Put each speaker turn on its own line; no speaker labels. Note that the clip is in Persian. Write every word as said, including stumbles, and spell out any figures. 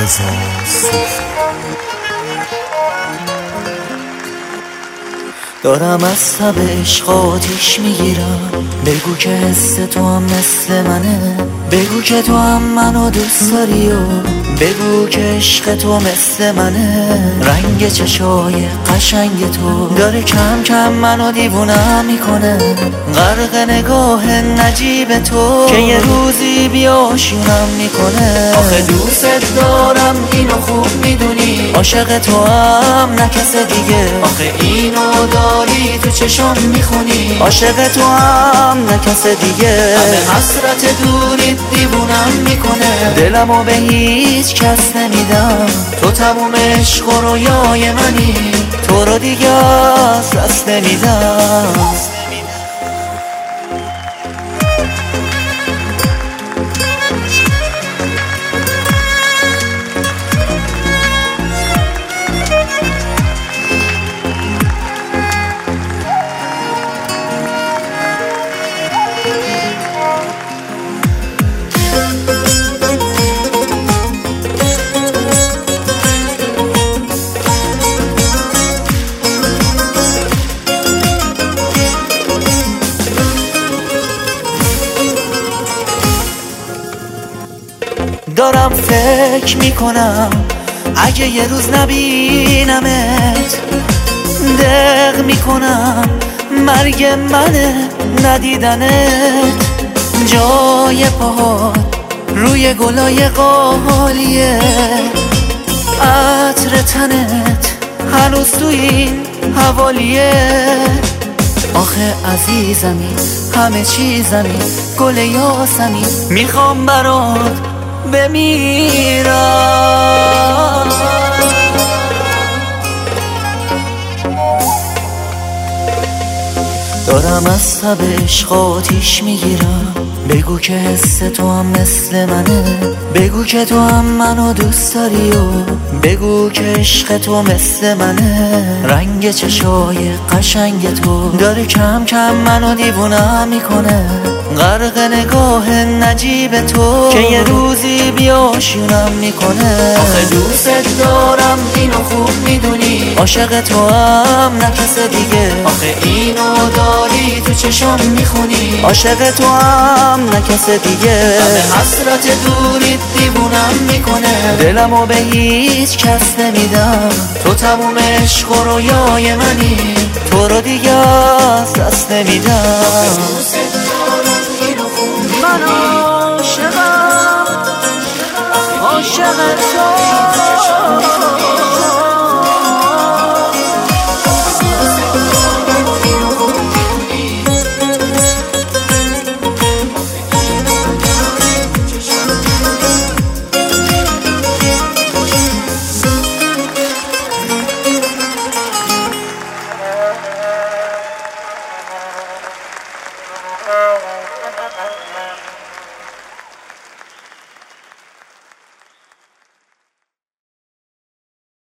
رضا صوفی.
دارم از تب عشق آتیش میگیرم، بگو که حس تو هم مثل منه، بگو که تو هم منو دوست داری و بگو که عشق تو مثل منه. رنگ چشای قشنگ تو داره کم کم منو دیوونم میکنه، غرق نگاه نجیب تو که یه روزی بیاشونم میکنه. آخه دوست دارم اینو خوب میدونی، عاشق تو هم نه کس دیگه. آخه اینو داری تو چشم میخونی، عاشق تو هم نه کس دیگه. همه حسرت دوریت دیوونم میکنه، دلمو به هیچ کس نمیدم. تو تموم عشق و رویای منی، تو رو دیگه از دست نمیدم. دارم فکر میکنم اگه یه روز نبینمت، دق میکنم مرگ منه ندیدنت. جای پاهات روی گلای قالیه، عطر تنت هنوز تو این حوالیه. آخه عزیزمی همه چیزمی، گل یاسمی میخوام برات بمیرم. دارم از تب عشق آتیش میگیرم، بگو که حس تو هم مثل منه، بگو که تو هم منو دوست داری و بگو که عشق تو مثل منه. رنگ چشای قشنگ تو داره کم کم منو دیوونم میکنه، غرق نگاه نجیب تو که یه روزی بیاشونم میکنه. آخه دوست دارم اینو خوب میدونی، عاشق تو هم نه کس دیگه. آخه اینو داری تو چشم میخونی، عاشق تو هم نه کس دیگه. همه حسرت دوریت دیوونم میکنه، دلمو به هیچ کس نمیدم. تو تموم عشق و رویای منی، تو رو دیگه از دست نمیدم. من عاشقم، عاشق تو